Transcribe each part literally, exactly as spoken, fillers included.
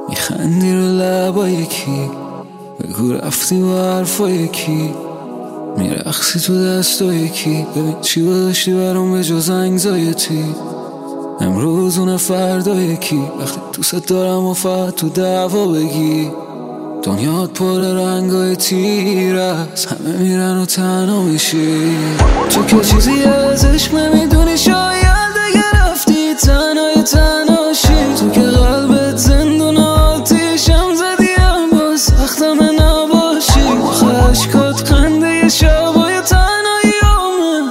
میخندی رو لبای کی، بگو رفتی و حرفای کی، میرقصی تو دستای کی. ببین چی داشتی برام به جز انگزایتی، امروز اون فردای کی. وقتی دوست دارم و فقط تو دعوا بگی، دنیات پر رنگای تیر است، همه میرن و تنها میشی. تو که چیزی از عشق نمیدونی، شاید دیگه رفتی تنهای تنهاشی. تو که قلبت زندون آتیشم زدی، اما سختم نباشی. خشکات خنده شبای تنهاییامه.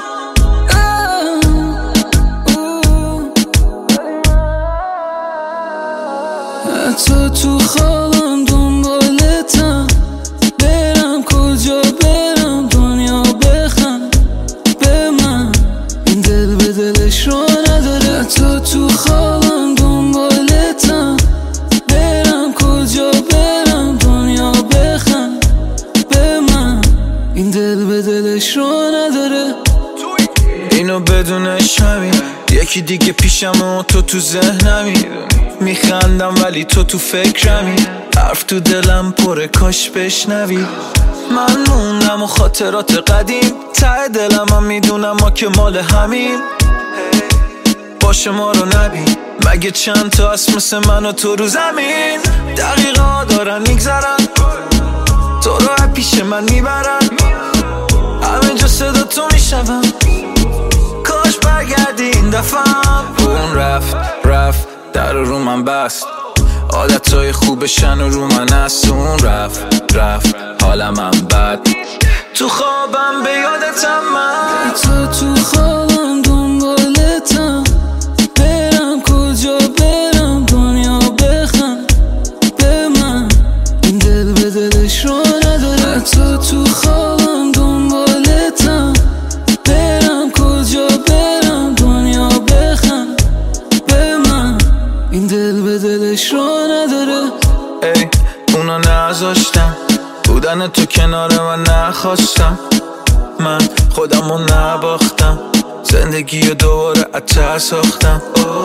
حتی تو خوابم دنبالتم، برم کجا برم دنیا بخند به من، این دل به دلش رو نداره. حتی تو خوابم دنبالتم، برم کجا برم دنیا بخند به من، این دل به دلش رو نداره. اینو بدونش همین، یکی دیگه پیشم و تو تو ذهنمی. میخندم ولی تو تو فکرمی، حرف تو دلم پره کاش بشنوی. من موندم و خاطرات قدیم، ته دلم هم میدونم ما که مال همین. باشه ما رو نبین، مگه چند تا هست مثل من و تو رو زمین. دقیقا دارن میگذرن، تو رو پیش من میبرن، همه جا صدا تو میشنوم. کاش برگردی این دفعم. اون رفت رفت در رو من بست، عادتهای خوبشن و رو من هست. اون رفت رفت حالم هم بد، تو خوابم به یادتم من. تو تو خوابم دنبالتم، برم کجا برم دنیا بخند به من، این دل به دلش رو نداره. تو تو خوابم دنبالتم، برم کجا برم دنیا بخند به من، این دل به دلش رو نداره. ای اونا نذاشتم، بودن تو کنار من نخواستم. من خودمو نباختم، زندگی رو دوباره اتر ساختم.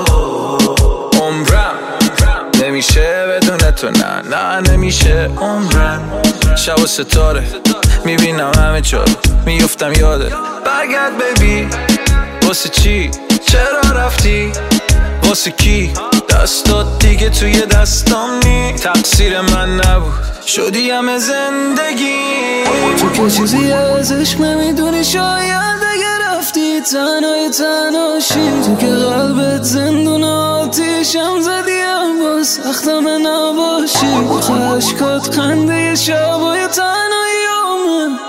عمرم نمیشه بدون تو، نه نه نمیشه عمرم. شب و ستاره میبینم همه جا، میفتم یاده. برگرد بیبی، واسه چی چرا رفتی، واسه کی دستات دیگه توی دستام نی. تقصیر من نبود، شدی همه زندگی. تو که چیزی از عشق نمیدونی، شاید دیگه رفتی تنهای تنهاشی. تو که قلبت زندون آتیشم زدی، اما سختم نباشی. خشکات خنده شبای تنهاییامه.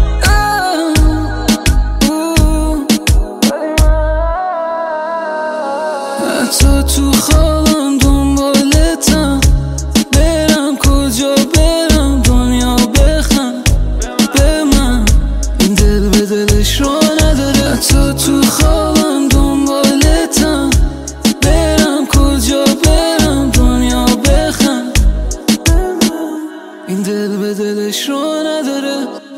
حتی تو خوابم دنبالتم، برم کجا برم دنیا بخند به من، این دل به دلش رو نداره. حتی تو خوابم دنبالتم، برم کجا برم دنیا بخند به من، این دل به دلش رو نداره.